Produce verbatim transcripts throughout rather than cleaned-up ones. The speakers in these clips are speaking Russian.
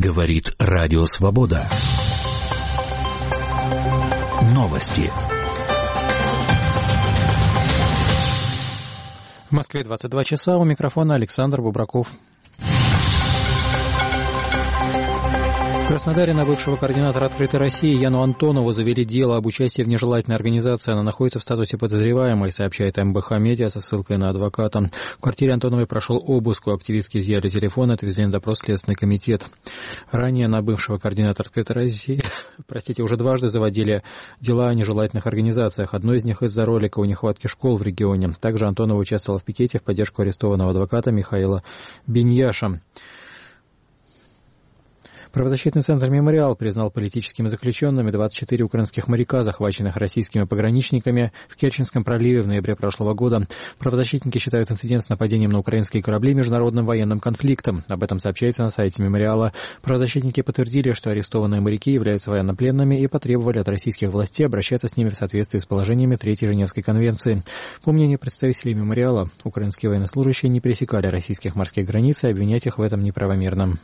Говорит Радио Свобода. Новости. В Москве двадцать два часа. У микрофона Александр Бубраков. В Краснодаре на бывшего координатора «Открытой России» Яну Антонову завели дело об участии в нежелательной организации. Она находится в статусе подозреваемой, сообщает эм бэ ха Медиа со ссылкой на адвоката. В квартире Антоновой прошел обыск. У активистки изъяли телефон, отвезли на допрос в Следственный комитет. Ранее на бывшего координатора «Открытой России» простите, уже дважды заводили дела о нежелательных организациях. Одно из них из-за ролика о нехватке школ в регионе. Также Антонова участвовала в пикете в поддержку арестованного адвоката Михаила Беньяша. Правозащитный центр «Мемориал» признал политическими заключенными двадцать четыре украинских моряка, захваченных российскими пограничниками в Керченском проливе в ноябре прошлого года. Правозащитники считают инцидент с нападением на украинские корабли международным военным конфликтом. Об этом сообщается на сайте «Мемориала». Правозащитники подтвердили, что арестованные моряки являются военнопленными и потребовали от российских властей обращаться с ними в соответствии с положениями Третьей Женевской конвенции. По мнению представителей «Мемориала», украинские военнослужащие не пересекали российских морских границ, и обвинять их в этом неправомерно.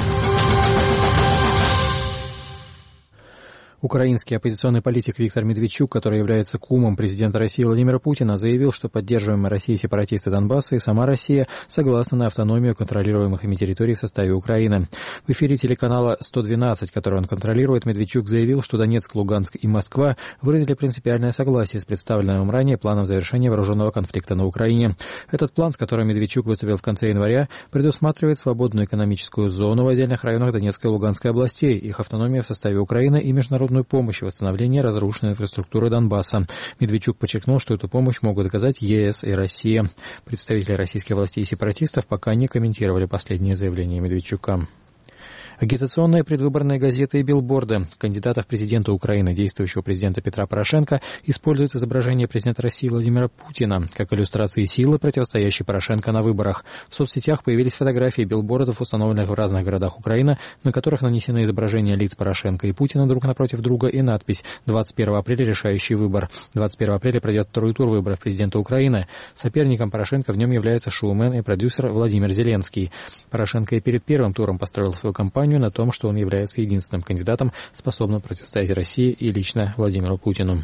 Украинский оппозиционный политик Виктор Медведчук, который является кумом президента России Владимира Путина, заявил, что поддерживаемые Россией сепаратисты Донбасса и сама Россия согласны на автономию контролируемых ими территорий в составе Украины. В эфире телеканала сто двенадцать, который он контролирует, Медведчук заявил, что Донецк, Луганск и Москва выразили принципиальное согласие с представленным ранее планом завершения вооруженного конфликта на Украине. Этот план, с которым Медведчук выступил в конце января, предусматривает свободную экономическую зону в отдельных районах Донецкой и Луганской областей, их автономию в составе Украины и международную помощь в восстановлении разрушенной инфраструктуры Донбасса. Медведчук подчеркнул, что эту помощь могут оказать е эс и Россия. Представители российских властей и сепаратистов пока не комментировали последние заявления Медведчука. Агитационные предвыборные газеты и билборды кандидата в президенты Украины, действующего президента Петра Порошенко, используют изображение президента России Владимира Путина как иллюстрации силы, противостоящей Порошенко на выборах. В соцсетях появились фотографии билбордов, установленных в разных городах Украины, на которых нанесены изображения лиц Порошенко и Путина друг напротив друга и надпись «двадцать первого апреля решающий выбор». двадцать первого апреля пройдет второй тур выборов президента Украины. Соперником Порошенко в нем является шоумен и продюсер Владимир Зеленский. Порошенко и перед первым туром построил свою кампанию на том, что он является единственным кандидатом, способным противостоять России и лично Владимиру Путину.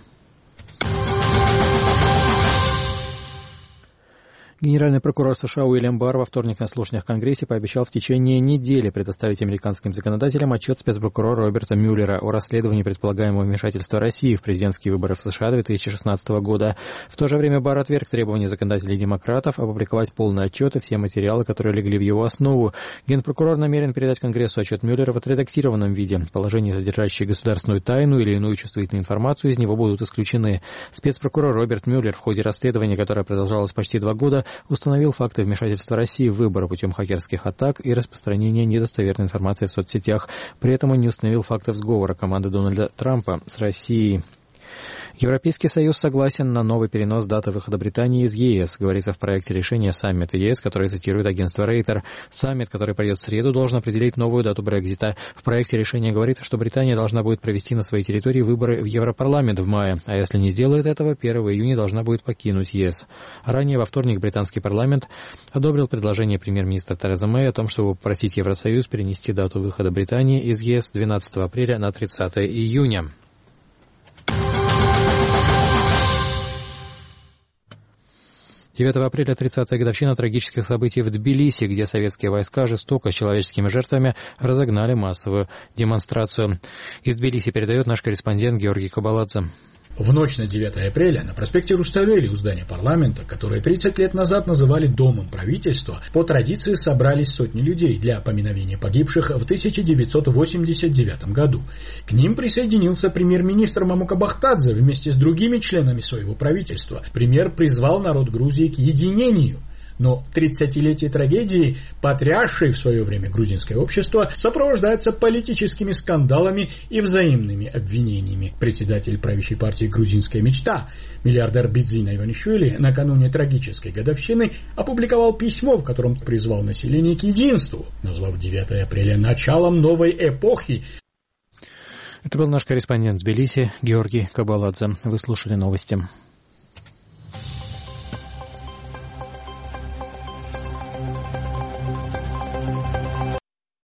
Генеральный прокурор США Уильям Барр во вторник на слушаниях в Конгрессе пообещал в течение недели предоставить американским законодателям отчет спецпрокурора Роберта Мюллера о расследовании предполагаемого вмешательства России в президентские выборы в США две тысячи шестнадцатого года. В то же время Барр отверг требования законодателей демократов опубликовать полный отчет и все материалы, которые легли в его основу. Генпрокурор намерен передать Конгрессу отчет Мюллера в отредактированном виде. Положения, содержащие государственную тайну или иную чувствительную информацию, из него будут исключены. Спецпрокурор Роберт Мюллер в ходе расследования, которое продолжалось почти два года, установил факты вмешательства России в выборы путем хакерских атак и распространения недостоверной информации в соцсетях. При этом он не установил фактов сговора команды Дональда Трампа с Россией. Европейский Союз согласен на новый перенос даты выхода Британии из е эс, говорится в проекте решения саммита е эс, который цитирует агентство Рейтер. Саммит, который пройдет в среду, должен определить новую дату Брексита. В проекте решения говорится, что Британия должна будет провести на своей территории выборы в Европарламент в мае, а если не сделает этого, первого июня должна будет покинуть е эс. Ранее во вторник британский парламент одобрил предложение премьер-министра Терезы Мэй о том, чтобы попросить Евросоюз перенести дату выхода Британии из е эс с двенадцатого апреля на тридцатого июня. девятого апреля тридцатая годовщина трагических событий в Тбилиси, где советские войска жестоко с человеческими жертвами разогнали массовую демонстрацию. Из Тбилиси передает наш корреспондент Георгий Кабаладзе. В ночь на девятое апреля на проспекте Руставели у здания парламента, которое тридцать лет назад называли Домом правительства, по традиции собрались сотни людей для поминовения погибших в тысяча девятьсот восемьдесят девятом году. К ним присоединился премьер-министр Мамука Бахтадзе вместе с другими членами своего правительства. Премьер призвал народ Грузии к единению. Но тридцатилетие трагедии, потрясшей в свое время грузинское общество, сопровождается политическими скандалами и взаимными обвинениями. Председатель правящей партии «Грузинская мечта» миллиардер Бидзина Иванишвили накануне трагической годовщины опубликовал письмо, в котором призвал население к единству, назвав девятое апреля началом новой эпохи. Это был наш корреспондент в Тбилиси Георгий Кабаладзе. Вы слушали новости.